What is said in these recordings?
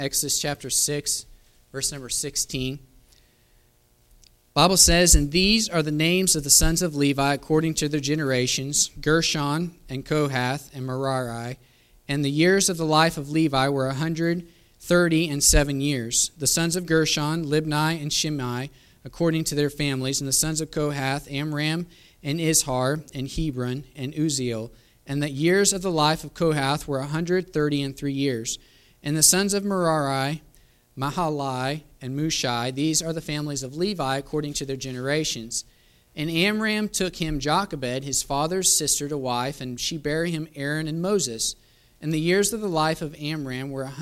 Exodus chapter 6, verse number 16. Bible says, "And these are the names of the sons of Levi according to their generations, Gershon and Kohath and Merari. And the years of the life of Levi were 137 years. The sons of Gershon, Libni and Shimei, according to their families. And the sons of Kohath, Amram and Izhar and Hebron and Uzziel. And the years of the life of Kohath were 133 years. And the sons of Merari, Mahalai and Mushai, these are the families of Levi according to their generations. And Amram took him Jochebed, his father's sister, to wife, and she bare him Aaron and Moses. And the years of the life of Amram were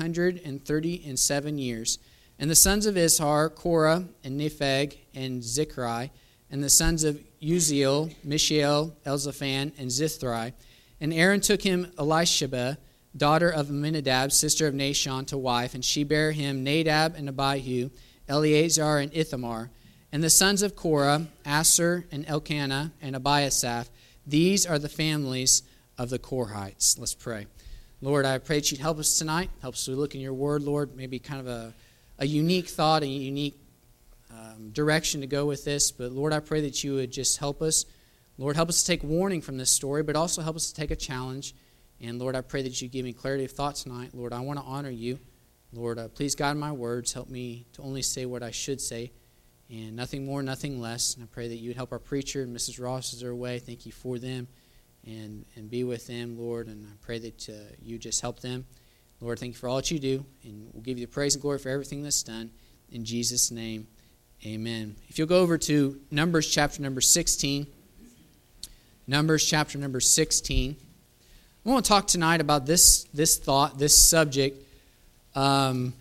137 years. And the sons of Izhar, Korah and Nepheg and Zichri. And the sons of Uzziel, Mishael, Elzaphan and Zithri. And Aaron took him Elisheba, daughter of Amminadab, sister of Nashon, to wife, and she bare him Nadab and Abihu, Eleazar and Ithamar. And the sons of Korah, Asher and Elkanah and Abiasaph. These are the families of the Korhites." Let's pray. Lord, I pray that you'd help us tonight. Help us to look in your word, Lord. Maybe kind of a unique thought, a unique direction to go with this. But Lord, I pray that you would just help us. Lord, help us to take warning from this story, but also help us to take a challenge. And Lord, I pray that you give me clarity of thought tonight. Lord, I want to honor you. Lord, please guide my words. Help me to only say what I should say, and nothing more, nothing less. And I pray that you would help our preacher and Mrs. Ross is their way. Thank you for them, and be with them, Lord. And I pray that you just help them. Lord, thank you for all that you do, and we'll give you the praise and glory for everything that's done. In Jesus' name, amen. If you'll go over to Numbers chapter number 16. Numbers chapter number 16. I want to talk tonight about this thought, this subject, the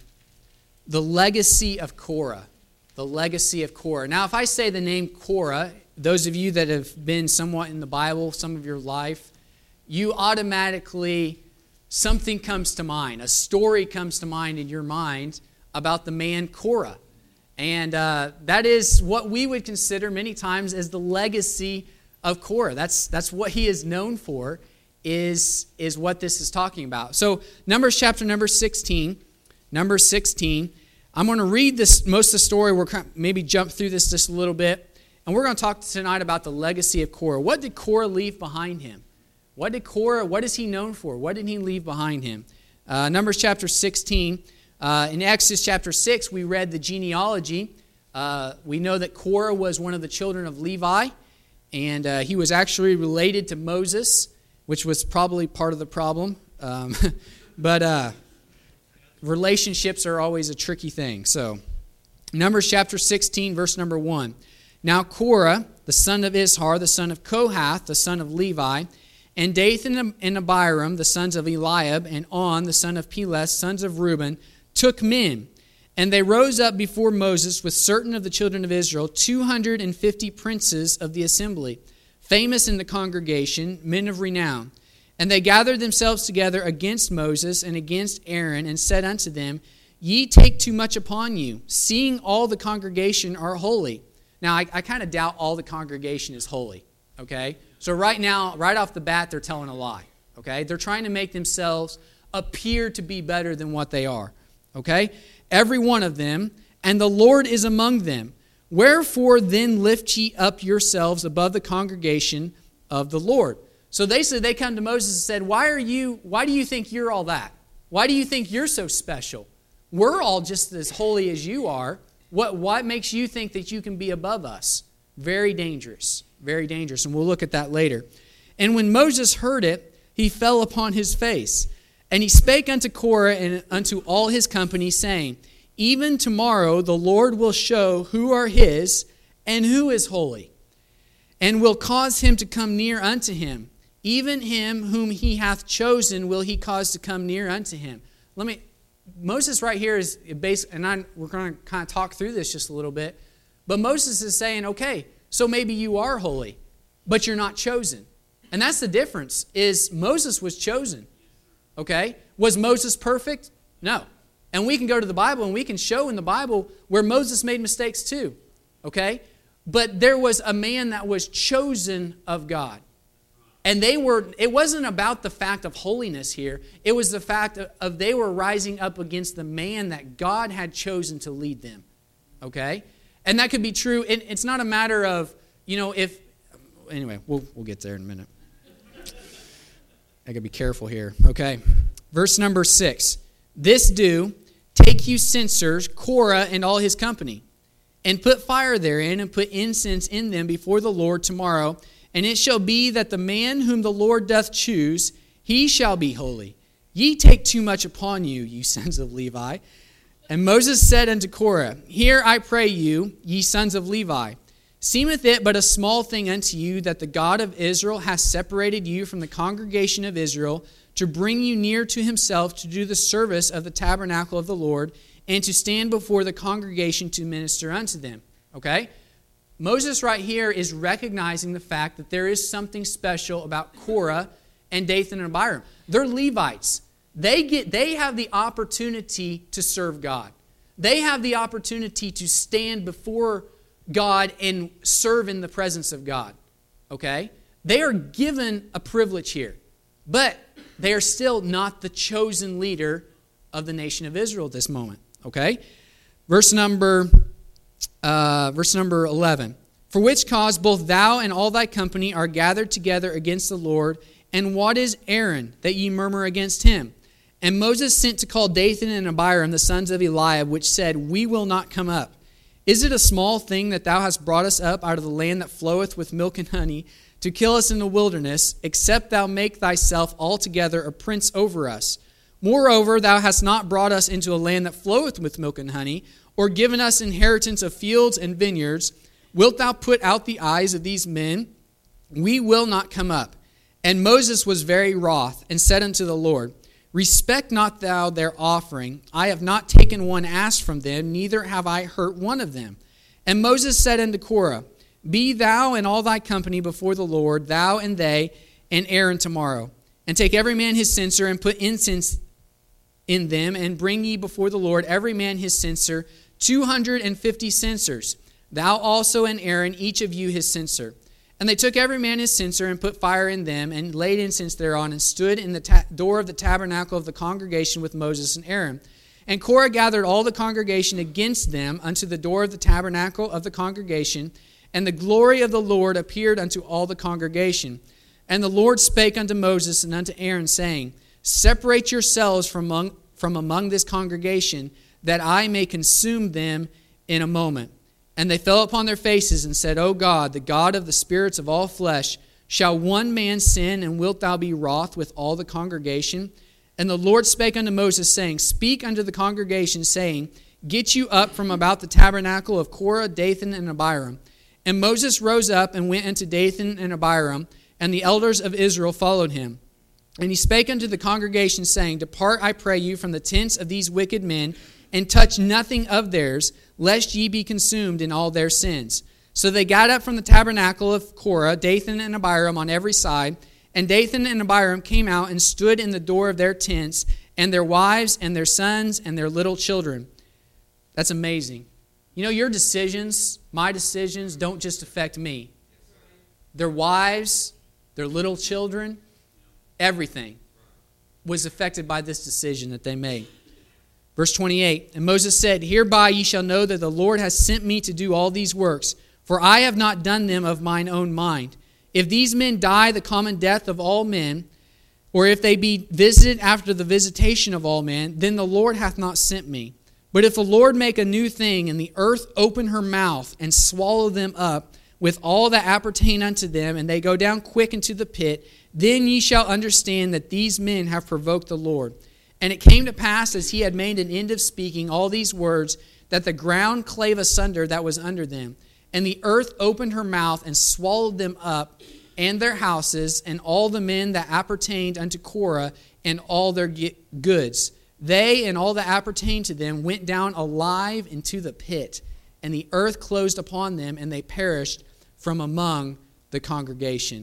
legacy of Korah. The legacy of Korah. Now, if I say the name Korah, those of you that have been somewhat in the Bible, some of your life, you automatically, something comes to mind. A story comes to mind in your mind about the man Korah. And that is what we would consider many times as the legacy of Korah. That's what he is known for. Is what this is talking about. So Numbers chapter number 16. Number 16. I'm going to read this most of the story. We'll maybe jump through this just a little bit. And we're going to talk tonight about the legacy of Korah. What did Korah leave behind him? What is he known for? What did he leave behind him? Numbers chapter 16. In Exodus chapter 6, we read the genealogy. We know that Korah was one of the children of Levi. And he was actually related to Moses, which was probably part of the problem. But relationships are always a tricky thing. So, Numbers chapter 16, verse number 1. "Now Korah, the son of Izhar, the son of Kohath, the son of Levi, and Dathan and Abiram, the sons of Eliab, and On, the son of Peles, sons of Reuben, took men. And they rose up before Moses with certain of the children of Israel, 250 princes of the assembly, famous in the congregation, men of renown. And they gathered themselves together against Moses and against Aaron, and said unto them, Ye take too much upon you, seeing all the congregation are holy. Now, I kind of doubt all the congregation is holy, okay? So right now, right off the bat, they're telling a lie, okay? They're trying to make themselves appear to be better than what they are, okay? Every one of them, and the Lord is among them. Wherefore then lift ye up yourselves above the congregation of the Lord." So they come to Moses and said, why do you think you're all that? Why do you think you're so special? We're all just as holy as you are. What makes you think that you can be above us? Very dangerous. Very dangerous. And we'll look at that later. "And when Moses heard it, he fell upon his face. And he spake unto Korah and unto all his company, saying, Even tomorrow the Lord will show who are his and who is holy, and will cause him to come near unto him. Even him whom he hath chosen will he cause to come near unto him." Moses right here is based, and we're going to kind of talk through this just a little bit. But Moses is saying, okay, so maybe you are holy, but you're not chosen. And that's the difference, is Moses was chosen. Okay? Was Moses perfect? No. And we can go to the Bible and we can show in the Bible where Moses made mistakes too. Okay? But there was a man that was chosen of God. And it wasn't about the fact of holiness here. It was the fact of they were rising up against the man that God had chosen to lead them. Okay? And that could be true. It's not a matter of, anyway, we'll get there in a minute. I got to be careful here. Okay. Verse number 6. This do, take you censers, Korah and all his company, and put fire therein, and put incense in them before the Lord tomorrow. And it shall be that the man whom the Lord doth choose, he shall be holy. Ye take too much upon you, you sons of Levi. And Moses said unto Korah, Hear, I pray you, ye sons of Levi. Seemeth it but a small thing unto you that the God of Israel hath separated you from the congregation of Israel, to bring you near to himself, to do the service of the tabernacle of the Lord, and to stand before the congregation to minister unto them. Okay? Moses right here is recognizing the fact that there is something special about Korah and Dathan and Abiram. They're Levites. They have the opportunity to serve God. They have the opportunity to stand before God and serve in the presence of God. Okay? They are given a privilege here. But they are still not the chosen leader of the nation of Israel at this moment. Okay? Verse number 11. For which cause both thou and all thy company are gathered together against the Lord, and what is Aaron, that ye murmur against him? And Moses sent to call Dathan and Abiram, the sons of Eliab, which said, We will not come up. Is it a small thing that thou hast brought us up out of the land that floweth with milk and honey, to kill us in the wilderness, except thou make thyself altogether a prince over us? Moreover, thou hast not brought us into a land that floweth with milk and honey, or given us inheritance of fields and vineyards. Wilt thou put out the eyes of these men? We will not come up. And Moses was very wroth, and said unto the Lord, Respect not thou their offering. I have not taken one ass from them, neither have I hurt one of them. And Moses said unto Korah, Be thou and all thy company before the Lord, thou and they, and Aaron tomorrow. And take every man his censer, and put incense in them, and bring ye before the Lord every man his censer, 250 censers. Thou also and Aaron, each of you his censer. And they took every man his censer, and put fire in them, and laid incense thereon, and stood in the door of the tabernacle of the congregation with Moses and Aaron. And Korah gathered all the congregation against them unto the door of the tabernacle of the congregation, and the glory of the Lord appeared unto all the congregation. And the Lord spake unto Moses and unto Aaron, saying, Separate yourselves from among this congregation, that I may consume them in a moment. And they fell upon their faces and said, O God, the God of the spirits of all flesh, shall one man sin, and wilt thou be wroth with all the congregation? And the Lord spake unto Moses, saying, Speak unto the congregation, saying, Get you up from about the tabernacle of Korah, Dathan, and Abiram. And Moses rose up and went unto Dathan and Abiram, and the elders of Israel followed him. And he spake unto the congregation, saying, Depart, I pray you, from the tents of these wicked men, and touch nothing of theirs, lest ye be consumed in all their sins. So they got up from the tabernacle of Korah, Dathan and Abiram on every side, and Dathan and Abiram came out and stood in the door of their tents, and their wives and their sons and their little children. That's amazing. You know, your decisions, my decisions, don't just affect me. Their wives, their little children, everything was affected by this decision that they made. Verse 28, And Moses said, Hereby ye shall know that the Lord has sent me to do all these works, for I have not done them of mine own mind. If these men die the common death of all men, or if they be visited after the visitation of all men, then the Lord hath not sent me. But if the Lord make a new thing, and the earth open her mouth, and swallow them up, with all that appertain unto them, and they go down quick into the pit, then ye shall understand that these men have provoked the Lord. And it came to pass, as he had made an end of speaking all these words, that the ground clave asunder that was under them. And the earth opened her mouth and swallowed them up, and their houses, and all the men that appertained unto Korah, and all their goods. They and all that appertained to them went down alive into the pit. And the earth closed upon them, and they perished from among the congregation.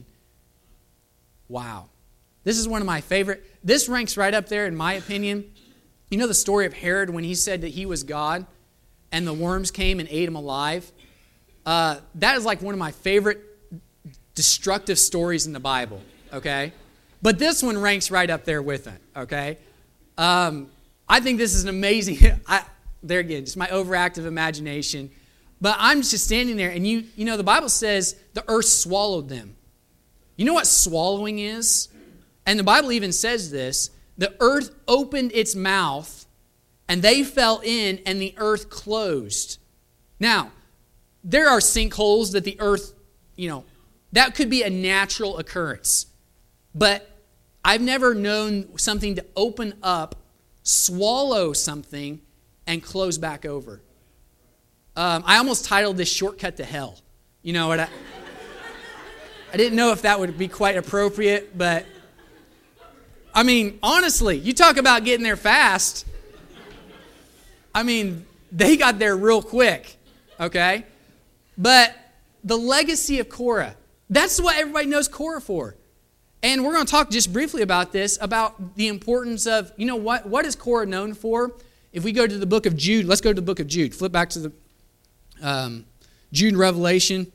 Wow. This is one of my favorite. This ranks right up there, in my opinion. You know the story of Herod when he said that he was God and the worms came and ate him alive? That is like one of my favorite destructive stories in the Bible. okay? But this one ranks right up there with it, okay? I think this is an amazing, there again, just my overactive imagination. But I'm just standing there, and you know, the Bible says the earth swallowed them. You know what swallowing is? And the Bible even says this, the earth opened its mouth, and they fell in, and the earth closed. Now, there are sinkholes that the earth, that could be a natural occurrence. But I've never known something to open up, swallow something, and close back over. I almost titled this Shortcut to Hell. You know what? I didn't know if that would be quite appropriate, but I mean, honestly, you talk about getting there fast. I mean, they got there real quick, okay? But the legacy of Korah, that's what everybody knows Korah for. And we're going to talk just briefly about this, about the importance of, what is Korah known for? If we go to the book of Jude, let's go to the book of Jude. Flip back to the Jude and Revelation.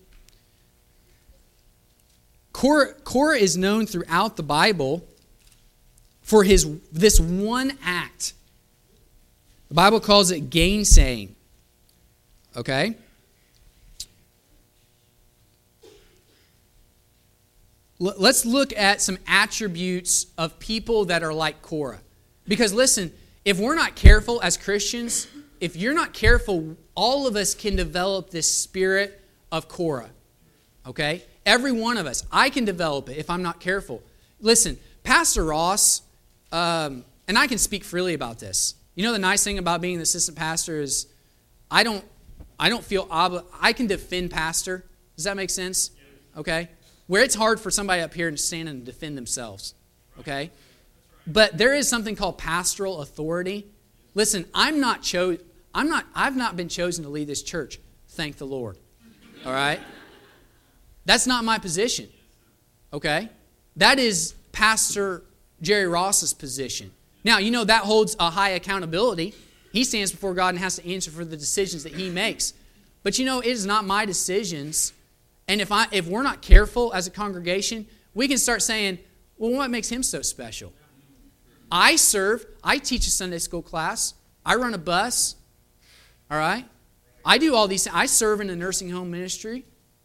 Korah is known throughout the Bible for this one act. The Bible calls it gainsaying. Okay? Let's look at some attributes of people that are like Korah. Because listen, if we're not careful as Christians, if you're not careful, all of us can develop this spirit of Korah. Okay? Every one of us. I can develop it if I'm not careful. Listen, Pastor Ross, and I can speak freely about this. You know the nice thing about being the assistant pastor is I don't feel I can defend pastor. Does that make sense? Okay? Where it's hard for somebody up here to stand and defend themselves. Okay? But there is something called pastoral authority. Listen, I've not been chosen to lead this church. Thank the Lord. All right? That's not my position. Okay? That is Pastor Jerry Ross's position. Now, that holds a high accountability. He stands before God and has to answer for the decisions that he makes. But it is not my decisions. And if we're not careful as a congregation, we can start saying, well, what makes him so special? I teach a Sunday school class, I run a bus, all right? I do all these things. I serve in a nursing home ministry.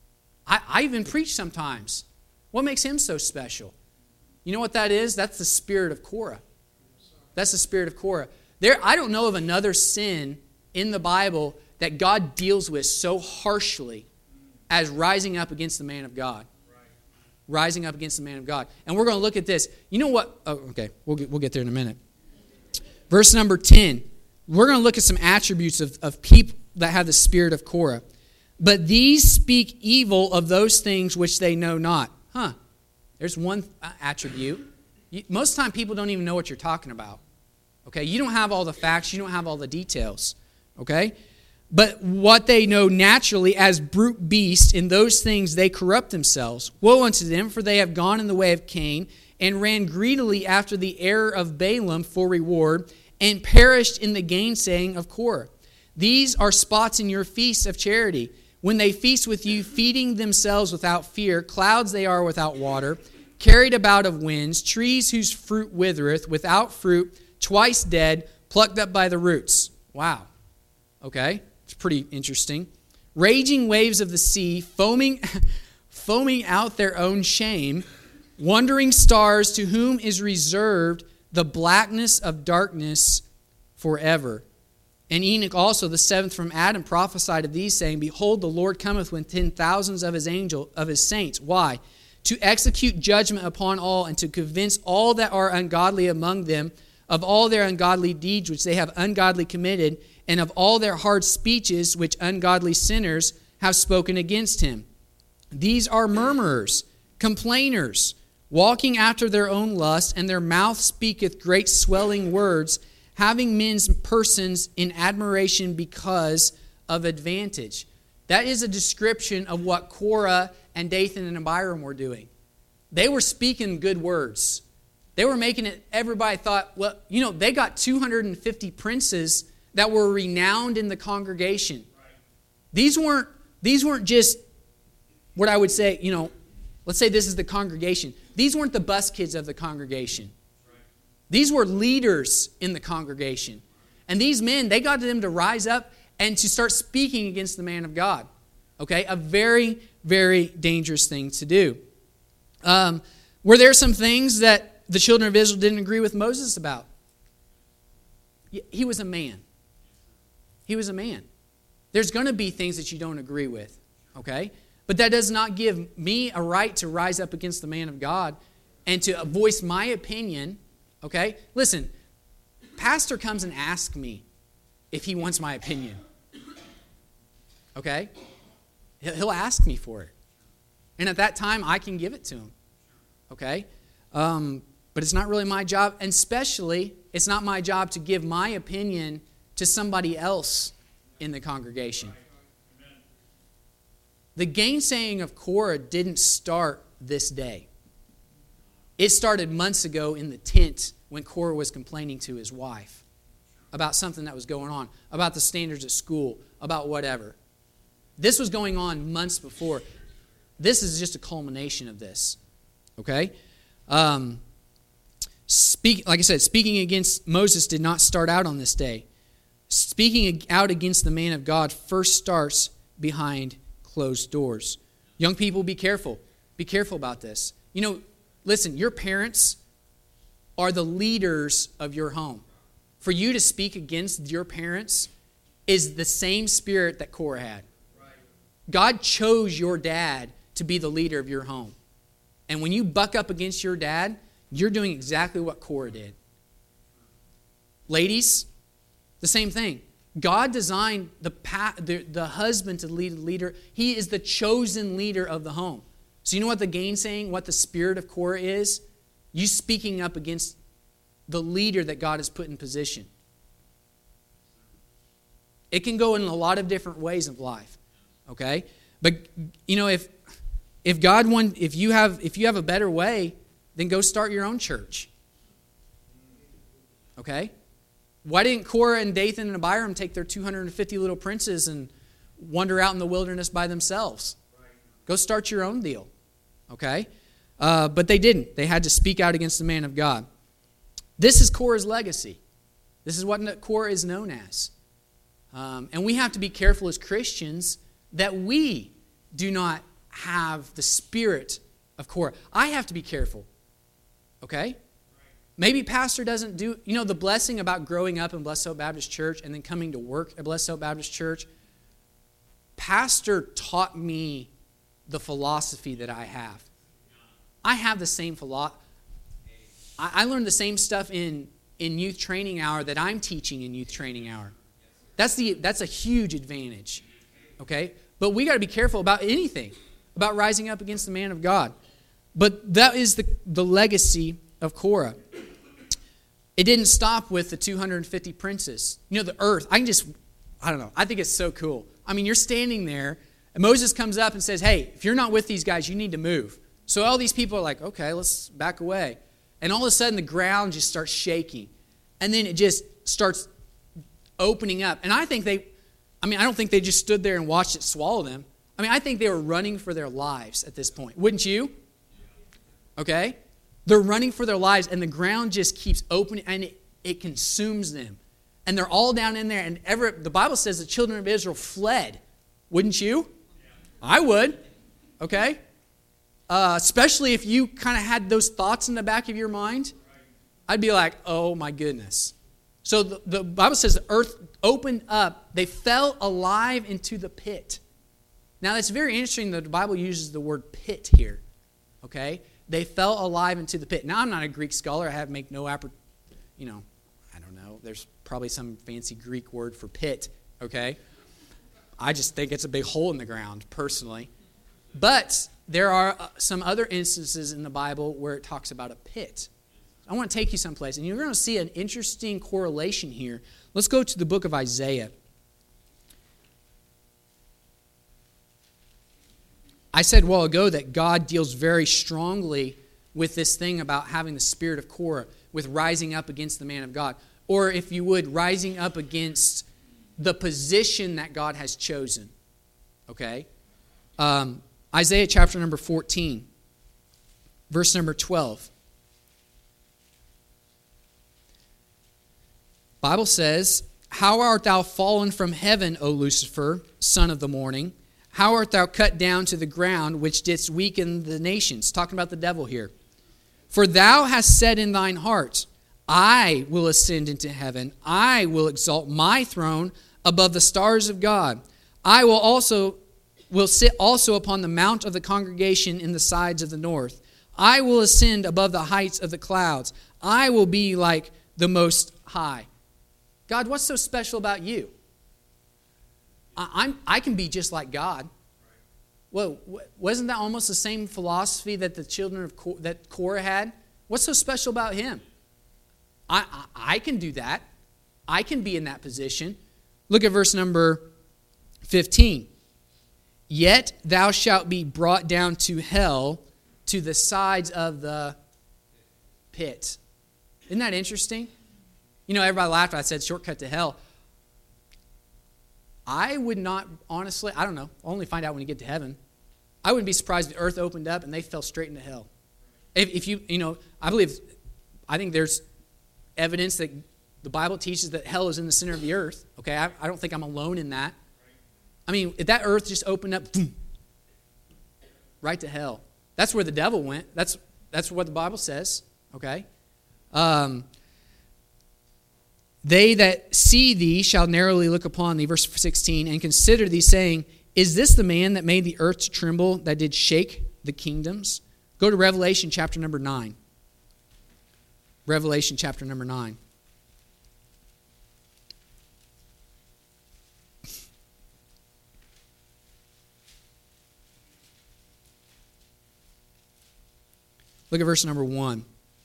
I even preach sometimes. What makes him so special? You know what that is? That's the spirit of Korah. That's the spirit of Korah. I don't know of another sin in the Bible that God deals with so harshly as rising up against the man of God. Rising up against the man of God. And we're going to look at this. You know what? Oh, okay, we'll get there in a minute. Verse number 10. We're going to look at some attributes of people that have the spirit of Korah. But these speak evil of those things which they know not. There's one attribute. Most of the time, people don't even know what you're talking about. Okay? You don't have all the facts. You don't have all the details. Okay? But what they know naturally as brute beasts, in those things they corrupt themselves. Woe unto them, for they have gone in the way of Cain, and ran greedily after the error of Balaam for reward, and perished in the gainsaying of Korah. These are spots in your feast of charity, when they feast with you, feeding themselves without fear. Clouds they are without water, carried about of winds, trees whose fruit withereth, without fruit, twice dead, plucked up by the roots. Wow. Okay. It's pretty interesting. Raging waves of the sea, foaming out their own shame, wandering stars to whom is reserved the blackness of darkness forever. And Enoch also, the seventh from Adam, prophesied of these, saying, Behold, the Lord cometh with 10,000s of his saints. Why? To execute judgment upon all, and to convince all that are ungodly among them of all their ungodly deeds which they have ungodly committed, and of all their hard speeches which ungodly sinners have spoken against him. These are murmurers, complainers, walking after their own lust, and their mouth speaketh great swelling words, having men's persons in admiration because of advantage. That is a description of what Korah and Dathan and Abiram were doing. They were speaking good words. They were making it, everybody thought, well, they got 250 princes that were renowned in the congregation. These weren't just what I would say, Let's say this is the congregation. These weren't the bus kids of the congregation. These were leaders in the congregation. And these men, they got them to rise up and to start speaking against the man of God. Okay? A very, very dangerous thing to do. Were there some things that the children of Israel didn't agree with Moses about? He was a man. He was a man. There's going to be things that you don't agree with. Okay? But that does not give me a right to rise up against the man of God and to voice my opinion. Okay? Listen, pastor comes and asks me if he wants my opinion. Okay? He'll ask me for it. And at that time, I can give it to him. Okay? But it's not really my job. And especially, it's not my job to give my opinion to somebody else in the congregation. The gainsaying of Korah didn't start this day. It started months ago in the tent when Korah was complaining to his wife about something that was going on, about the standards at school, about whatever. This was going on months before. This is just a culmination of this. Okay? Like I said, speaking against Moses did not start out on this day. Speaking out against the man of God first starts behind closed doors. Young people, be careful. Be careful about this. You know, listen, your parents are the leaders of your home. For you to speak against your parents is the same spirit that Korah had. God chose your dad to be the leader of your home. And when you buck up against your dad, you're doing exactly what Korah did. Ladies, the same thing. God designed the husband to lead the leader. He is the chosen leader of the home. So you know what the gainsaying, what the spirit of Korah is? You speaking up against the leader that God has put in position. It can go in a lot of different ways of life. Okay? But you know, if you have a better way, then go start your own church. Okay? Why didn't Korah and Dathan and Abiram take their 250 little princes and wander out in the wilderness by themselves? Go start your own deal. Okay? But they didn't. They had to speak out against the man of God. This is Korah's legacy. This is what Korah is known as. And we have to be careful as Christians that we do not have the spirit of Korah. I have to be careful. Okay? Maybe pastor doesn't do, you know, the blessing about growing up in Blessed Hope Baptist Church and then coming to work at Blessed Hope Baptist Church, pastor taught me the philosophy that I have. I have the same philosophy. I learned the same stuff in youth training hour that I'm teaching in youth training hour. That's a huge advantage. Okay? But we got to be careful about anything, about rising up against the man of God. But that is the legacy of Korah. It didn't stop with the 250 princes. You know, the earth, I don't know. I think it's so cool. I mean, you're standing there, and Moses comes up and says, hey, if you're not with these guys, you need to move. So all these people are like, okay, let's back away. And all of a sudden, the ground just starts shaking. And then it just starts opening up. And I don't think they just stood there and watched it swallow them. I mean, I think they were running for their lives at this point. Wouldn't you? Okay? They're running for their lives, and the ground just keeps opening, and it consumes them. And they're all down in there, and the Bible says the children of Israel fled. Wouldn't you? I would. Okay? Especially if you kind of had those thoughts in the back of your mind. I'd be like, oh my goodness. So the Bible says the earth opened up. They fell alive into the pit. Now, that's very interesting that the Bible uses the word pit here. Okay? They fell alive into the pit. Now, I'm not a Greek scholar. I don't know. There's probably some fancy Greek word for pit, okay? I just think it's a big hole in the ground, personally. But there are some other instances in the Bible where it talks about a pit. I want to take you someplace, and you're going to see an interesting correlation here. Let's go to the book of Isaiah. I said a while ago that God deals very strongly with this thing about having the spirit of Korah, with rising up against the man of God. Or if you would, rising up against the position that God has chosen. Okay? Isaiah chapter number 14. verse number 12. Bible says, "How art thou fallen from heaven, O Lucifer, son of the morning? How art thou cut down to the ground, which didst weaken the nations?" Talking about the devil here. "For thou hast said in thine heart, I will ascend into heaven. I will exalt my throne above the stars of God. I will sit also upon the mount of the congregation in the sides of the north. I will ascend above the heights of the clouds. I will be like the Most High." God, what's so special about you? I can be just like God. Well, wasn't that almost the same philosophy that the children of that Korah had? What's so special about him? I can do that. I can be in that position. Look at verse number 15. "Yet thou shalt be brought down to hell, to the sides of the pit." Isn't that interesting? You know, everybody laughed when I said shortcut to hell. I would not, honestly, I don't know. I'll only find out when you get to heaven. I wouldn't be surprised if the earth opened up and they fell straight into hell. If you know, I think there's evidence that the Bible teaches that hell is in the center of the earth. Okay, I don't think I'm alone in that. I mean, if that earth just opened up, boom, right to hell. That's where the devil went. That's what the Bible says. Okay. "They that see thee shall narrowly look upon thee," verse 16, "and consider thee, saying, Is this the man that made the earth to tremble, that did shake the kingdoms?" Go to Revelation chapter number 9. Revelation chapter number 9. Look at verse number 1.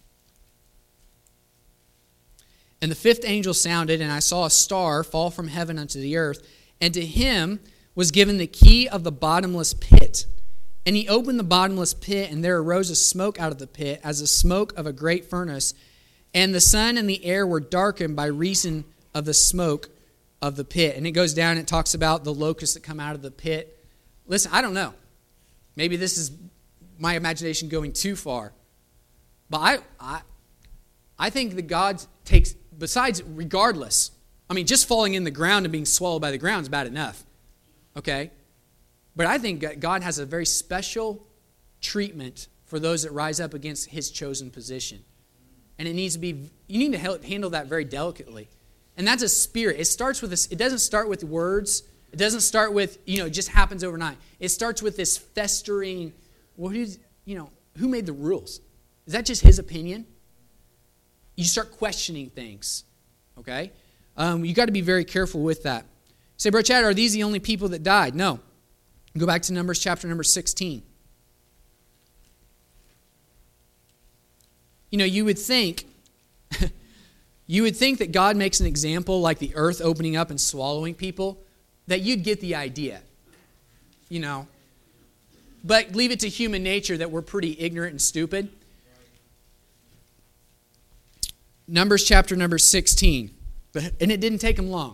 "And the fifth angel sounded, and I saw a star fall from heaven unto the earth, and to him was given the key of the bottomless pit. And he opened the bottomless pit, and there arose a smoke out of the pit, as the smoke of a great furnace. And the sun and the air were darkened by reason of the smoke of the pit." And it goes down and it talks about the locusts that come out of the pit. Listen, I don't know. Maybe this is my imagination going too far. But I think that God takes, besides, regardless, I mean, just falling in the ground and being swallowed by the ground is bad enough. Okay? But I think God has a very special treatment for those that rise up against his chosen position. And it needs to be, you need to handle that very delicately. And that's a spirit. It starts with this, it doesn't start with words. It doesn't start with, it just happens overnight. It starts with this festering, who made the rules? Is that just his opinion? You start questioning things, okay? You got to be very careful with that. Say, Brother Chad, are these the only people that died? No. Go back to Numbers chapter number 16. You would think that God makes an example like the earth opening up and swallowing people, that you'd get the idea, But leave it to human nature that we're pretty ignorant and stupid. Numbers chapter number 16. And it didn't take them long.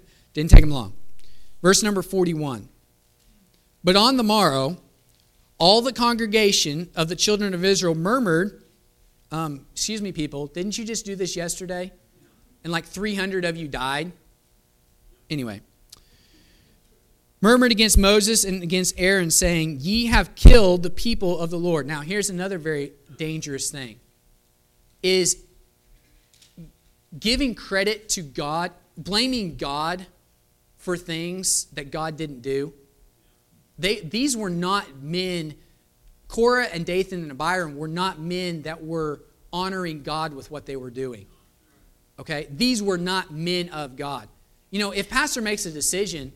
Verse number 41. "But on the morrow, all the congregation of the children of Israel murmured," excuse me, people, didn't you just do this yesterday? And like 300 of you died? Anyway. "Murmured against Moses and against Aaron, saying, Ye have killed the people of the Lord." Now, here's another very dangerous thing. Is giving credit to God, blaming God for things that God didn't do. These were not men. Korah and Dathan and Abiram were not men that were honoring God with what they were doing. Okay? These were not men of God. If pastor makes a decision,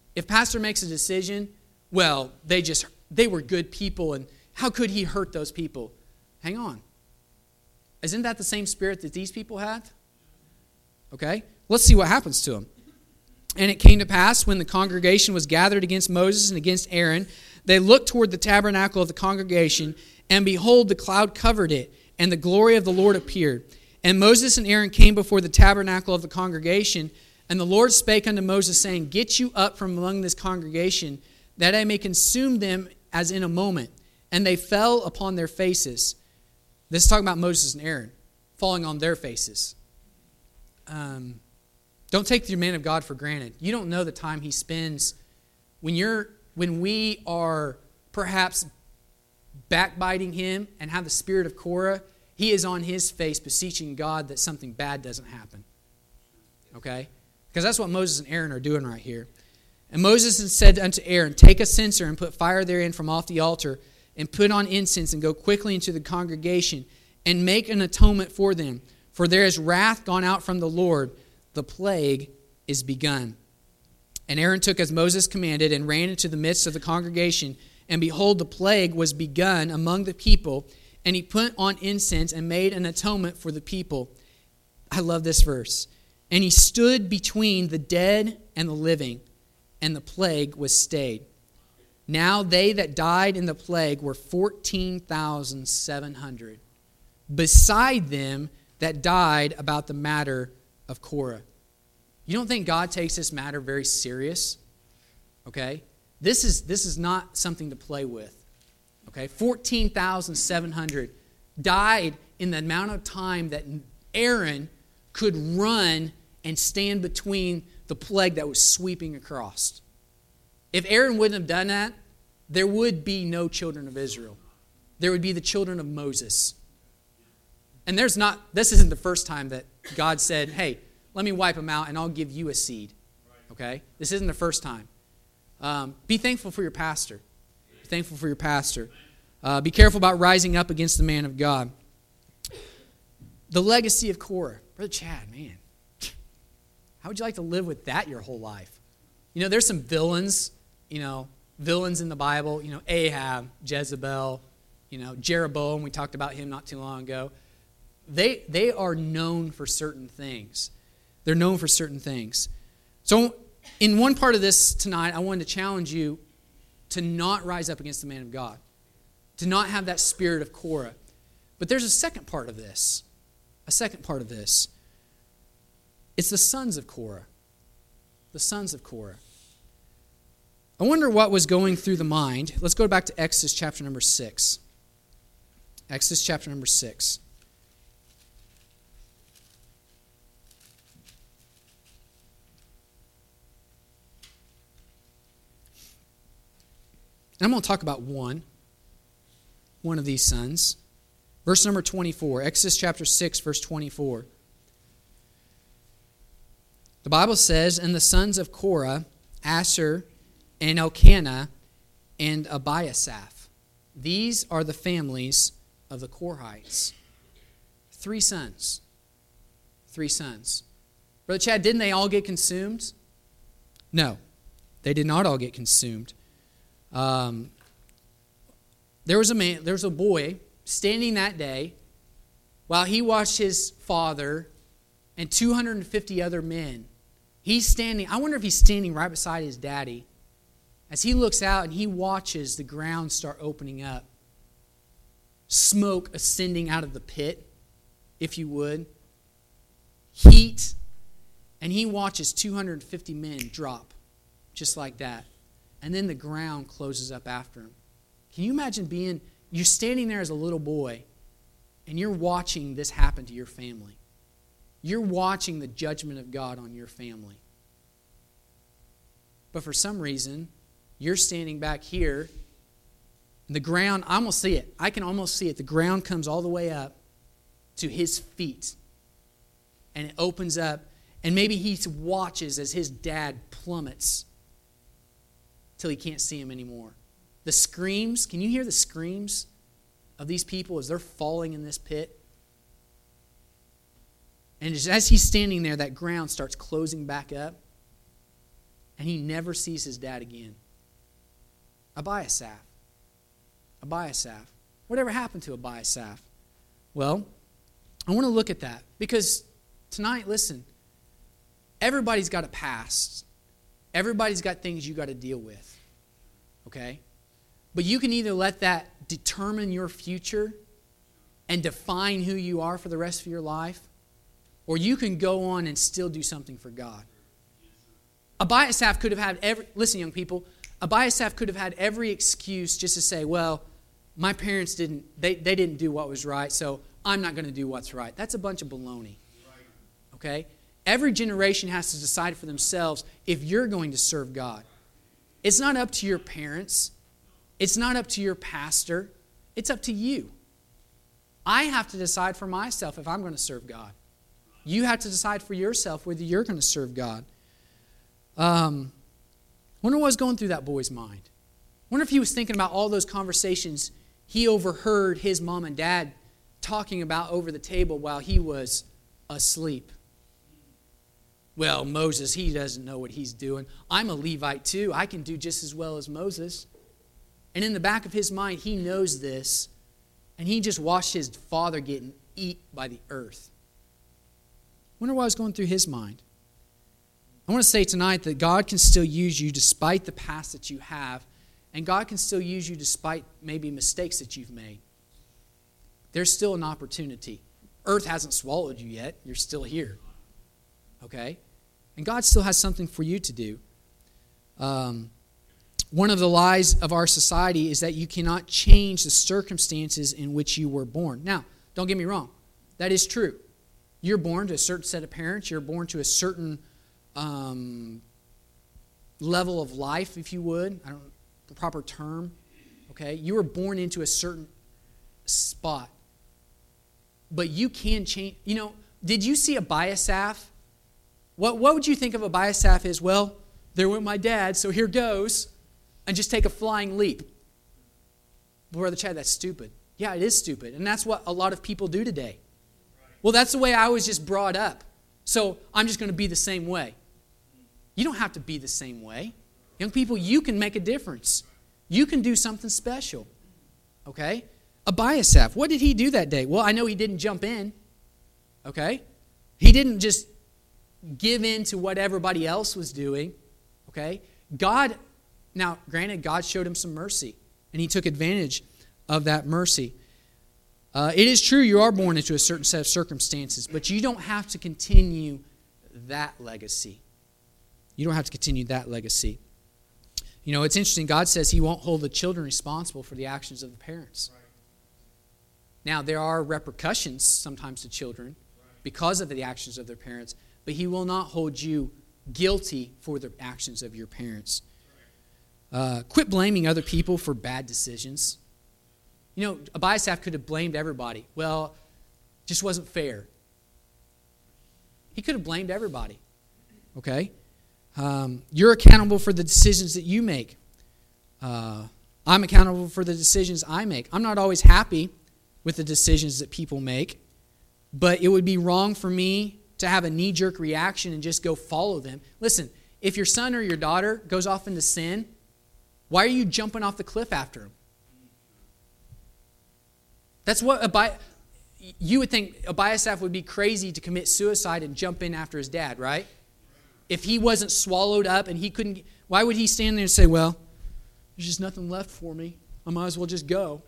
well, they were good people, and how could he hurt those people? Hang on. Isn't that the same spirit that these people had? Okay? Let's see what happens to them. "And it came to pass, when the congregation was gathered against Moses and against Aaron, they looked toward the tabernacle of the congregation, and behold, the cloud covered it, and the glory of the Lord appeared. And Moses and Aaron came before the tabernacle of the congregation, and the Lord spake unto Moses, saying, Get you up from among this congregation, that I may consume them as in a moment. and they fell upon their faces. This is talking about Moses and Aaron falling on their faces. Don't take the man of God for granted. You don't know the time he spends when we are perhaps backbiting him and have the spirit of Korah. He is on his face beseeching God that something bad doesn't happen. Okay? Because that's what Moses and Aaron are doing right here. And Moses said unto Aaron, take a censer and put fire therein from off the altar, and put on incense, and go quickly into the congregation, and make an atonement for them. For there is wrath gone out from the Lord, the plague is begun. And Aaron took as Moses commanded, and ran into the midst of the congregation, and behold, the plague was begun among the people, and he put on incense, and made an atonement for the people. I love this verse. And he stood between the dead and the living, and the plague was stayed. Now they that died in the plague were 14,700, beside them that died about the matter of Korah. You don't think God takes this matter very serious? Okay? This is not something to play with. Okay? 14,700 died in the amount of time that Aaron could run and stand between the plague that was sweeping across. If Aaron wouldn't have done that, there would be no children of Israel. There would be the children of Moses. And this isn't the first time that God said, hey, let me wipe them out and I'll give you a seed. Okay? This isn't the first time. Be thankful for your pastor. Be thankful for your pastor. Be careful about rising up against the man of God. The legacy of Korah. Brother Chad, man. How would you like to live with that your whole life? You know, there's some villains, villains in the Bible. Ahab, Jezebel, Jeroboam. We talked about him not too long ago. They are known for certain things. They're known for certain things. So in one part of this tonight, I wanted to challenge you to not rise up against the man of God, to not have that spirit of Korah. But there's a second part of this. It's the sons of Korah. The sons of Korah. I wonder what was going through the mind. Let's go back to Exodus chapter number 6. Exodus chapter number 6. And I'm going to talk about one of these sons. Verse number 24. Exodus chapter 6, verse 24. The Bible says, and the sons of Korah, Asher, and Elkanah, and Abiasaph. These are the families of the Korahites. 3 sons. 3 sons. Brother Chad, didn't they all get consumed? No, they did not all get consumed. There was a boy standing that day while he watched his father and 250 other men. He's standing, I wonder if he's standing right beside his daddy as he looks out and he watches the ground start opening up. Smoke ascending out of the pit, if you would. Heat. And he watches 250 men drop just like that. And then the ground closes up after him. Can you imagine you're standing there as a little boy and you're watching this happen to your family? You're watching the judgment of God on your family. But for some reason, you're standing back here, and the ground, I almost see it. I can almost see it. The ground comes all the way up to his feet, and it opens up, and maybe he watches as his dad plummets till he can't see him anymore. The screams, can you hear the screams of these people as they're falling in this pit? And as he's standing there, that ground starts closing back up. And he never sees his dad again. Abiasaph. Whatever happened to Abiasaph? Well, I want to look at that. Because tonight, listen, everybody's got a past. Everybody's got things you got to deal with. Okay? But you can either let that determine your future and define who you are for the rest of your life, or you can go on and still do something for God. Abiasaph could have had listen, young people, Abiasaph could have had every excuse just to say, well, my parents they didn't do what was right, so I'm not going to do what's right. That's a bunch of baloney. Okay? Every generation has to decide for themselves if you're going to serve God. It's not up to your parents. It's not up to your pastor. It's up to you. I have to decide for myself if I'm going to serve God. You have to decide for yourself whether you're going to serve God. Wonder what was going through that boy's mind. Wonder if he was thinking about all those conversations he overheard his mom and dad talking about over the table while he was asleep. Well, Moses, he doesn't know what he's doing. I'm a Levite too. I can do just as well as Moses. And in the back of his mind, he knows this. And he just watched his father getting eaten by the earth. Wonder what was going through his mind. I want to say tonight that God can still use you despite the past that you have. And God can still use you despite maybe mistakes that you've made. There's still an opportunity. Earth hasn't swallowed you yet. You're still here. Okay? And God still has something for you to do. One of the lies of our society is that you cannot change the circumstances in which you were born. Now, don't get me wrong. That is true. You're born to a certain set of parents. You're born to a certain level of life, if you would. I don't know the proper term. Okay? You were born into a certain spot. But you can change. You know, did you see Abiasaph? What would you think of Abiasaph is, well, there went my dad, so here goes, and just take a flying leap. Brother Chad, that's stupid. Yeah, it is stupid, and that's what a lot of people do today. Well, that's the way I was just brought up, so I'm just going to be the same way. You don't have to be the same way. Young people, you can make a difference. You can do something special. Okay? Abiasaph, what did he do that day? Well, I know he didn't jump in. Okay? He didn't just give in to what everybody else was doing. Okay? Now, granted, God showed him some mercy, and he took advantage of that mercy. It is true you are born into a certain set of circumstances, but you don't have to continue that legacy. You don't have to continue that legacy. You know, it's interesting. God says he won't hold the children responsible for the actions of the parents. Now, there are repercussions sometimes to children because of the actions of their parents, but he will not hold you guilty for the actions of your parents. Quit blaming other people for bad decisions. You know, Abiasaph could have blamed everybody. Well, just wasn't fair. He could have blamed everybody. Okay? You're accountable for the decisions that you make. I'm accountable for the decisions I make. I'm not always happy with the decisions that people make, but it would be wrong for me to have a knee-jerk reaction and just go follow them. Listen, if your son or your daughter goes off into sin, why are you jumping off the cliff after him? That's what you would think Abiasaph would be crazy to commit suicide and jump in after his dad, right? If he wasn't swallowed up and he couldn't, why would he stand there and say, well, there's just nothing left for me. I might as well just go.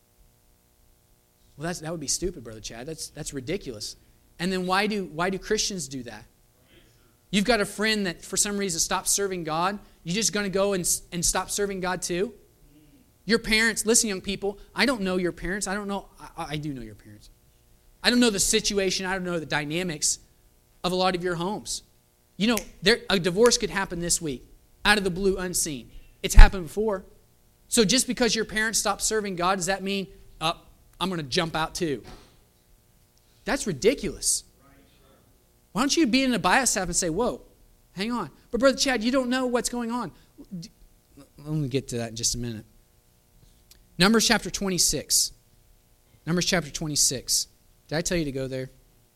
Well, that would be stupid, Brother Chad. That's ridiculous. And then why do Christians do that? You've got a friend that for some reason stopped serving God. You're just going to go and stop serving God too? Your parents, listen, young people, I don't know your parents. I don't know. I do know your parents. I don't know the situation. I don't know the dynamics of a lot of your homes. You know, a divorce could happen this week, out of the blue, unseen. It's happened before. So just because your parents stopped serving God, does that mean, I'm going to jump out too? That's ridiculous. Why don't you be in Abiasaph and say, whoa, hang on. But Brother Chad, you don't know what's going on. Let me get to that in just a minute. Numbers chapter 26. Numbers chapter 26. Did I tell you to go there?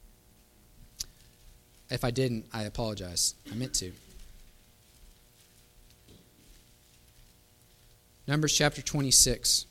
If I didn't, I apologize. I meant to. Numbers chapter 26.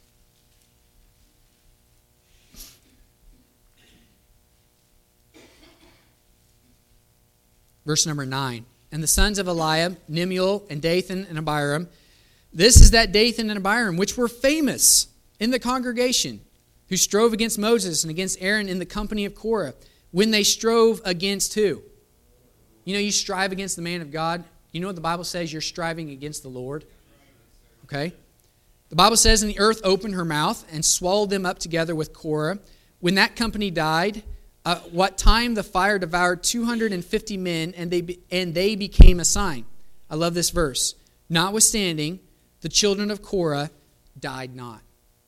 Verse number 9. And the sons of Eliab, Nemuel, and Dathan, and Abiram. This is that Dathan and Abiram, which were famous in the congregation, who strove against Moses and against Aaron in the company of Korah, when they strove against who? You know, you strive against the man of God. You know what the Bible says? You're striving against the Lord. Okay? The Bible says, and the earth opened her mouth and swallowed them up together with Korah. When that company died, what time the fire devoured 250 men, and they became a sign. I love this verse. Notwithstanding, the children of Korah died not.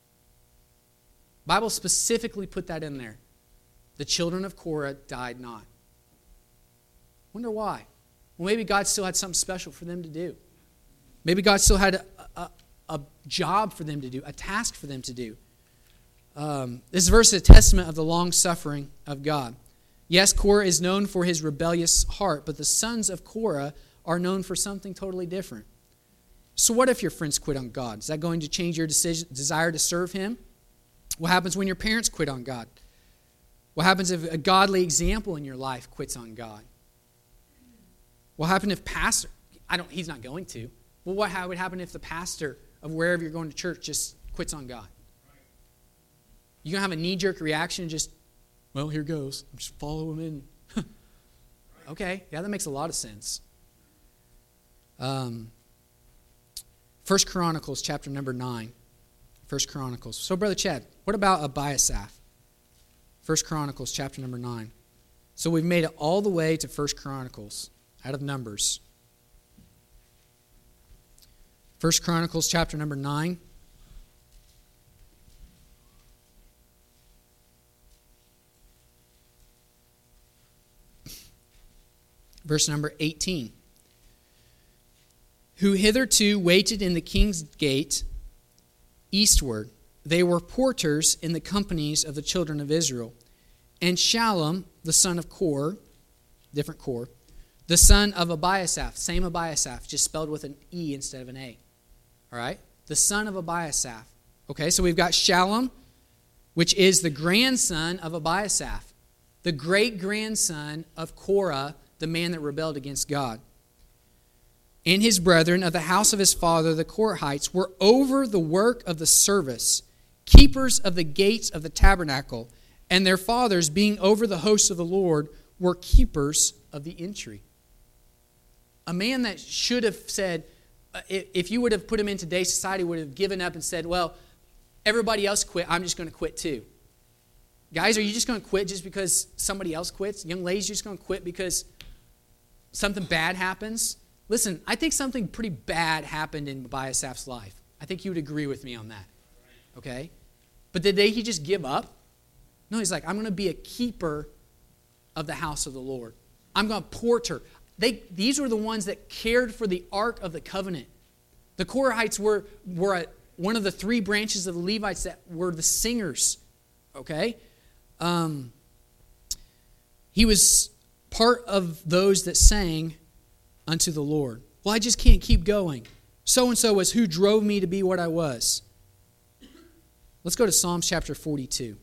Bible specifically put that in there. The children of Korah died not. Wonder why? Well, maybe God still had something special for them to do. Maybe God still had a job for them to do, a task for them to do. This verse is a testament of the long-suffering of God. Yes, Korah is known for his rebellious heart, but the sons of Korah are known for something totally different. So what if your friends quit on God? Is that going to change your desire to serve him? What happens when your parents quit on God? What happens if a godly example in your life quits on God? What happens if pastor, he's not going to. Well, what would happen if the pastor of wherever you're going to church just quits on God? You're going to have a knee-jerk reaction, just, well, here goes. I'm just follow him in. Okay, yeah, that makes a lot of sense. 1 Chronicles chapter number 9. 1 Chronicles. So, Brother Chad, what about Abiasaph? 1 Chronicles chapter number 9. So we've made it all the way to 1 Chronicles out of Numbers. 1 Chronicles chapter number 9. Verse number 18. Who hitherto waited in the king's gate eastward. They were porters in the companies of the children of Israel. And Shallum, the son of Kor, different Kor, the son of Abiasaph, same Abiasaph, just spelled with an E instead of an A. All right? The son of Abiasaph. Okay, so we've got Shallum, which is the grandson of Abiasaph, the great-grandson of Korah, the man that rebelled against God. And his brethren of the house of his father, the Korahites, were over the work of the service, keepers of the gates of the tabernacle, and their fathers, being over the hosts of the Lord, were keepers of the entry. A man that should have said, if you would have put him in today's society, would have given up and said, well, everybody else quit, I'm just going to quit too. Guys, are you just going to quit just because somebody else quits? Young ladies, you're just going to quit because something bad happens? Listen, I think something pretty bad happened in Abiasaph's life. I think you would agree with me on that. Okay? But did he just give up? No, he's like, I'm going to be a keeper of the house of the Lord. I'm going to porter. These were the ones that cared for the Ark of the Covenant. The Korahites were one of the three branches of the Levites that were the singers. Okay? He was part of those that sang unto the Lord. Well, I just can't keep going. So-and-so was who drove me to be what I was. Let's go to Psalms chapter 42.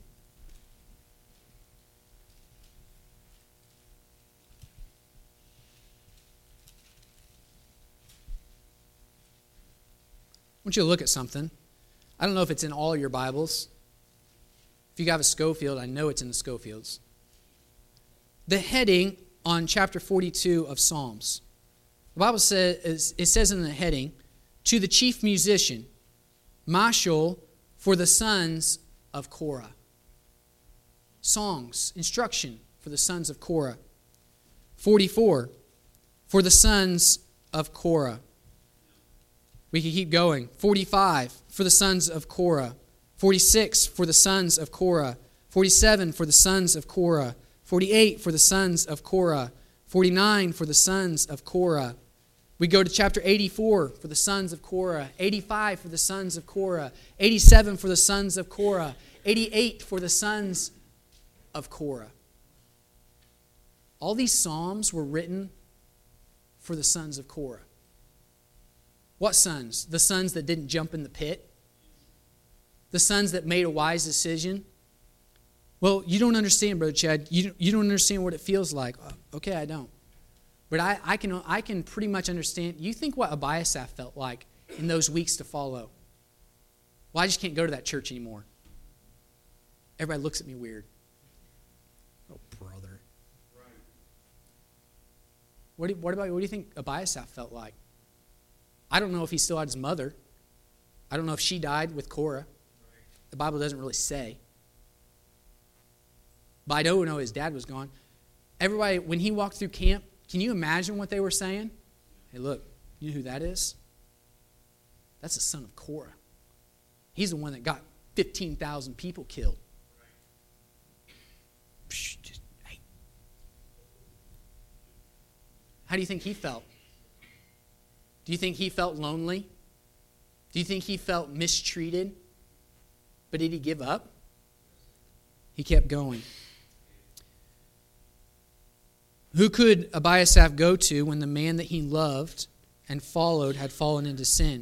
I want you to look at something. I don't know if it's in all your Bibles. If you have a Schofield, I know it's in the Schofields. The heading on chapter 42 of Psalms. The Bible says, it says in the heading, to the chief musician, Mashal for the sons of Korah. Songs, instruction for the sons of Korah. 44, for the sons of Korah. We can keep going. 45, for the sons of Korah. 46, for the sons of Korah. 47, for the sons of Korah. 48, for the sons of Korah. 49, for the sons of Korah. We go to chapter 84, for the sons of Korah. 85, for the sons of Korah. 87, for the sons of Korah. 88, for the sons of Korah. All these psalms were written for the sons of Korah. What sons? The sons that didn't jump in the pit? The sons that made a wise decision? Well, you don't understand, Brother Chad. You don't understand what it feels like. Okay, I don't. But I can pretty much understand. You think what Abiasaph felt like in those weeks to follow. Well, I just can't go to that church anymore. Everybody looks at me weird. Oh, brother. What do you think Abiasaph felt like? I don't know if he still had his mother. I don't know if she died with Korah. The Bible doesn't really say. But I don't know his dad was gone. Everybody, when he walked through camp, can you imagine what they were saying? Hey, look, you know who that is? That's the son of Korah. He's the one that got 15,000 people killed. Hey. How do you think he felt? Do you think he felt lonely? Do you think he felt mistreated? But did he give up? He kept going. Who could Abiasaph go to when the man that he loved and followed had fallen into sin?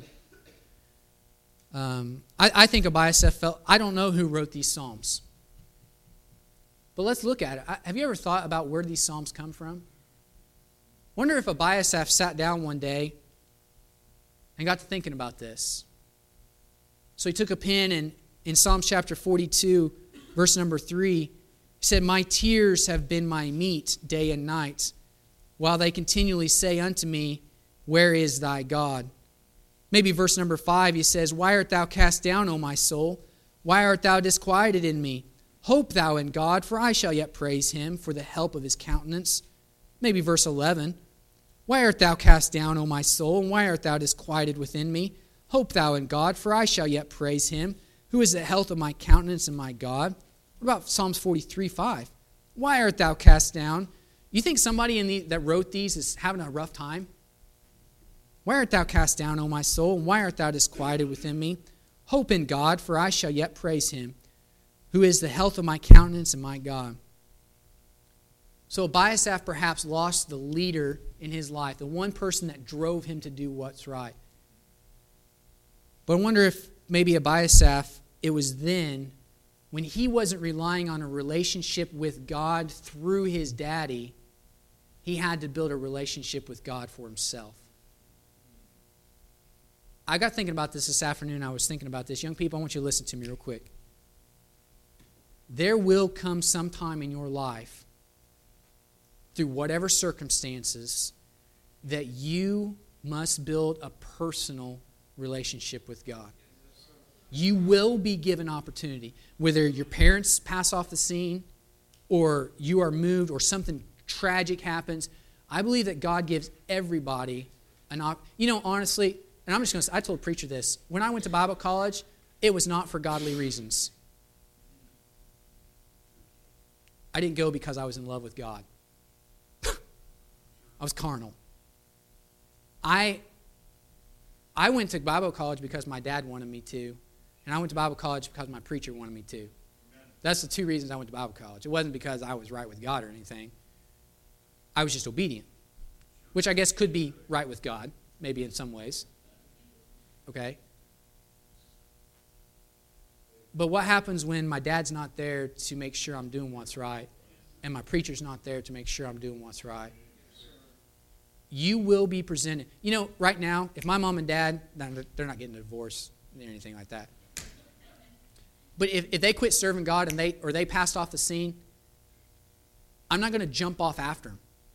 I think Abiasaph felt, I don't know who wrote these Psalms. But let's look at it. Have you ever thought about where these Psalms come from? Wonder if Abiasaph sat down one day and got to thinking about this. So he took a pen and in Psalms chapter 42, verse number 3, he said, "My tears have been my meat day and night, while they continually say unto me, Where is thy God?" Maybe verse number 5, he says, "Why art thou cast down, O my soul? Why art thou disquieted in me? Hope thou in God, for I shall yet praise him for the help of his countenance." Maybe verse 11, "Why art thou cast down, O my soul, and why art thou disquieted within me? Hope thou in God, for I shall yet praise him, who is the health of my countenance and my God." What about Psalms 43:5? "Why art thou cast down?" You think somebody that wrote these is having a rough time? "Why art thou cast down, O my soul, and why art thou disquieted within me? Hope in God, for I shall yet praise him, who is the health of my countenance and my God." So Abiasaph perhaps lost the leader in his life, the one person that drove him to do what's right. But I wonder if maybe Abiasaph, it was then, when he wasn't relying on a relationship with God through his daddy, he had to build a relationship with God for himself. I got thinking about this afternoon. I was thinking about this. Young people, I want you to listen to me real quick. There will come some time in your life, through whatever circumstances, that you must build a personal relationship with God. You will be given opportunity. Whether your parents pass off the scene, or you are moved, or something tragic happens, I believe that God gives everybody an opportunity. Honestly, and I'm just going to say, I told a preacher this. When I went to Bible college, it was not for godly reasons. I didn't go because I was in love with God. I was carnal. I went to Bible college because my dad wanted me to, and I went to Bible college because my preacher wanted me to. That's the two reasons I went to Bible college. It wasn't because I was right with God or anything. I was just obedient, which I guess could be right with God, maybe in some ways. Okay? But what happens when my dad's not there to make sure I'm doing what's right, and my preacher's not there to make sure I'm doing what's right? You will be presented. Right now, if my mom and dad, they're not getting a divorce or anything like that. But if they quit serving God and they passed off the scene, I'm not going to jump off after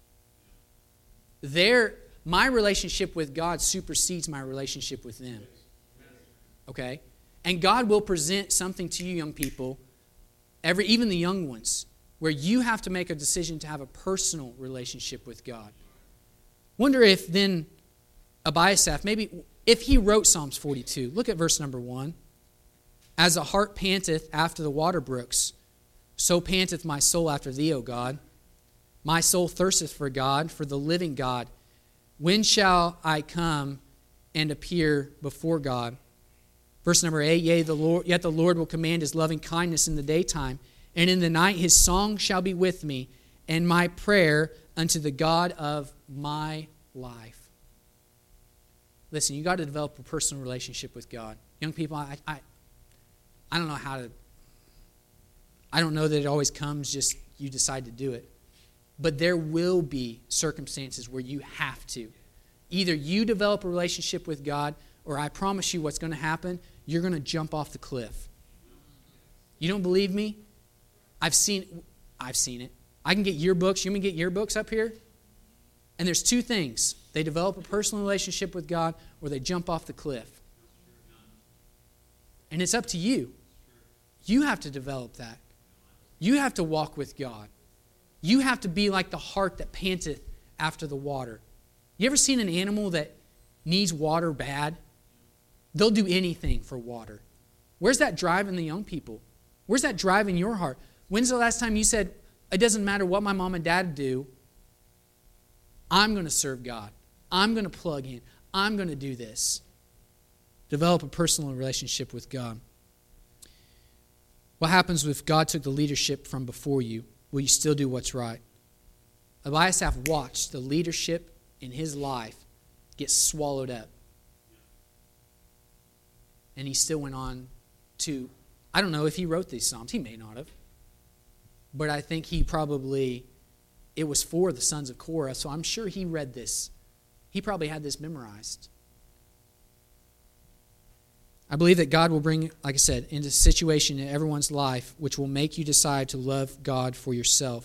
them. My relationship with God supersedes my relationship with them. Okay? And God will present something to you, young people, even the young ones, where you have to make a decision to have a personal relationship with God. Wonder if then Abiasaph, maybe if he wrote Psalms 42, look at verse number 1. "As the hart panteth after the water brooks, so panteth my soul after thee, O God. My soul thirsteth for God, for the living God. When shall I come and appear before God?" Verse number 8, yet the Lord will command his loving kindness in the daytime, and in the night his song shall be with me, and my prayer unto the God of my life. Listen, you got to develop a personal relationship with God. Young people, I don't know how to, I don't know that it always comes just you decide to do it. But there will be circumstances where you have to. Either you develop a relationship with God, or I promise you what's going to happen, you're going to jump off the cliff. You don't believe me? I've seen it. I can get yearbooks. You want me to get yearbooks up here? And there's two things. They develop a personal relationship with God, or they jump off the cliff. And it's up to you. You have to develop that. You have to walk with God. You have to be like the hart that panteth after the water. You ever seen an animal that needs water bad? They'll do anything for water. Where's that drive in the young people? Where's that drive in your heart? When's the last time you said, it doesn't matter what my mom and dad do, I'm going to serve God. I'm going to plug in. I'm going to do this. Develop a personal relationship with God. What happens if God took the leadership from before you? Will you still do what's right? Abiasaph watched the leadership in his life get swallowed up. And he still went on to, I don't know if he wrote these Psalms. He may not have. But I think it was for the sons of Korah, so I'm sure he read this. He probably had this memorized. I believe that God will bring, like I said, into a situation in everyone's life which will make you decide to love God for yourself.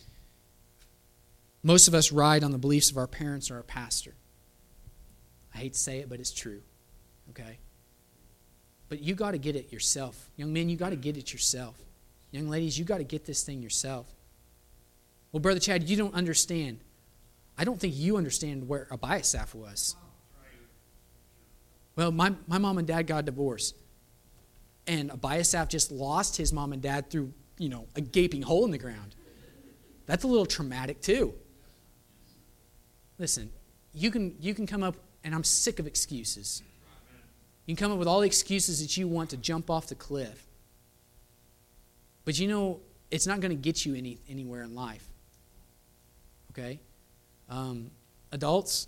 Most of us ride on the beliefs of our parents or our pastor. I hate to say it, but it's true. Okay? But you got to get it yourself. Young men, you got to get it yourself. Young ladies, you got to get this thing yourself. Well, Brother Chad, you don't understand. I don't think you understand where Abiasaph was. Well, my mom and dad got divorced. And Abiasaph just lost his mom and dad through, a gaping hole in the ground. That's a little traumatic too. Listen, you can come up, and I'm sick of excuses. You can come up with all the excuses that you want to jump off the cliff. But it's not going to get you anywhere in life. Okay? Adults,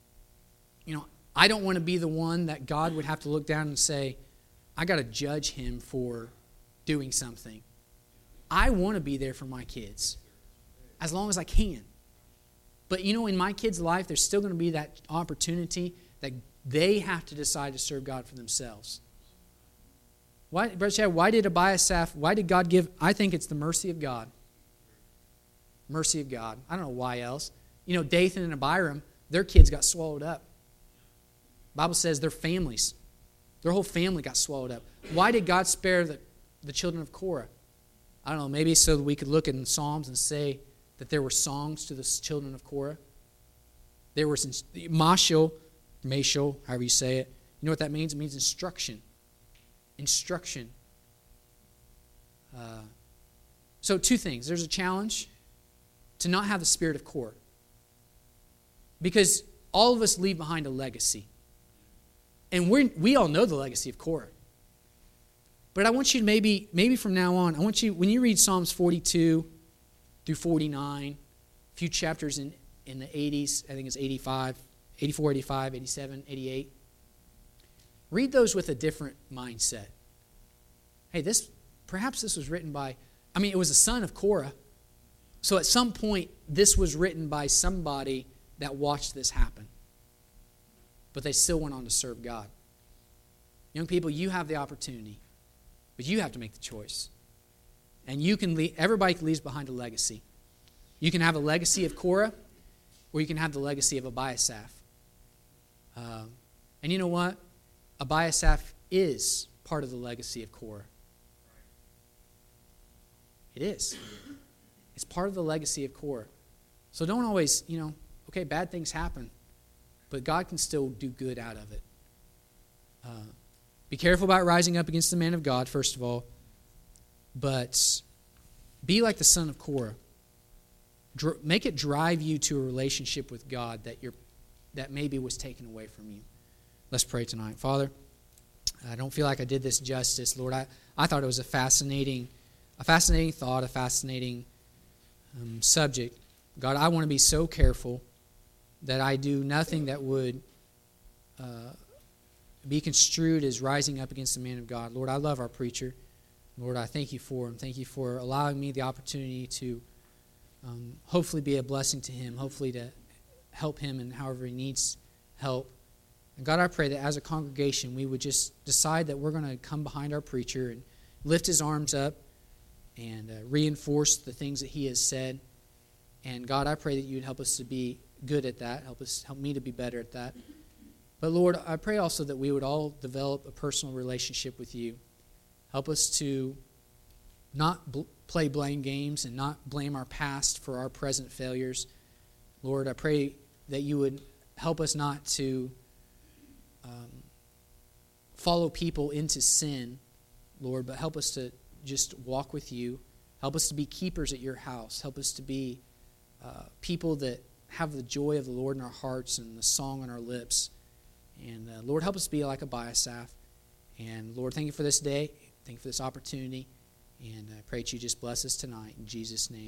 I don't want to be the one that God would have to look down and say, I got to judge him for doing something. I want to be there for my kids as long as I can. But in my kids' life, there's still going to be that opportunity that they have to decide to serve God for themselves. Why, Brother Chad, why did God give? I think it's the mercy of God. Mercy of God. I don't know why else. Dathan and Abiram, their kids got swallowed up. The Bible says their families, their whole family got swallowed up. Why did God spare the children of Korah? I don't know, maybe so that we could look in Psalms and say that there were songs to the children of Korah. There was Mashal, however you say it. You know what that means? It means instruction. Instruction. So two things. There's a challenge to not have the spirit of Korah. Because all of us leave behind a legacy. And we all know the legacy of Korah. But I want you to maybe from now on, I want you, when you read Psalms 42 through 49, a few chapters in the 80s, I think it's 85, 84, 85, 87, 88, read those with a different mindset. Hey, perhaps this was written by, it was a son of Korah. So at some point, this was written by somebody that watched this happen. But they still went on to serve God. Young people, you have the opportunity, but you have to make the choice. And everybody leaves behind a legacy. You can have a legacy of Korah, or you can have the legacy of Abiasaph. And you know what? Abiasaph is part of the legacy of Korah. It is. It's part of the legacy of Korah. So don't always, okay, bad things happen, but God can still do good out of it. Be careful about rising up against the man of God, first of all, but be like the son of Korah. Make it drive you to a relationship with God that maybe was taken away from you. Let's pray tonight. Father, I don't feel like I did this justice, Lord. I thought it was a fascinating thought, a fascinating subject. God, I want to be so careful that I do nothing that would be construed as rising up against the man of God. Lord, I love our preacher. Lord, I thank you for him. Thank you for allowing me the opportunity to hopefully be a blessing to him, hopefully to help him in however he needs help. And God, I pray that as a congregation, we would just decide that we're going to come behind our preacher and lift his arms up and reinforce the things that he has said. And God, I pray that you would help us to be good at that. Help me to be better at that. But Lord, I pray also that we would all develop a personal relationship with you. Help us to not play blame games and not blame our past for our present failures. Lord, I pray that you would help us not to follow people into sin, Lord, but help us to just walk with you. Help us to be keepers at your house. Help us to be people that have the joy of the Lord in our hearts and the song on our lips. And Lord, help us to be like Abiasaph. And Lord, thank you for this day. Thank you for this opportunity. And I pray that you just bless us tonight in Jesus' name.